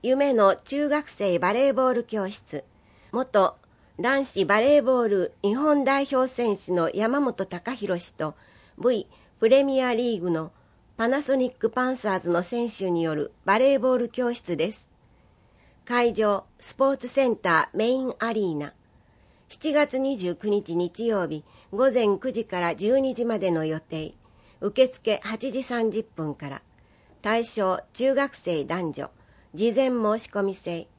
夢の中学生バレーボール教室、元男子バレーボール日本代表選手の山本隆弘氏と V プレミアリーグのパナソニックパンサーズの選手によるバレーボール教室です。会場、スポーツセンターメインアリーナ。7月29日日曜日、午前9時から12時までの予定。受付8時30分から。対象、中学生男女。事前申し込み制。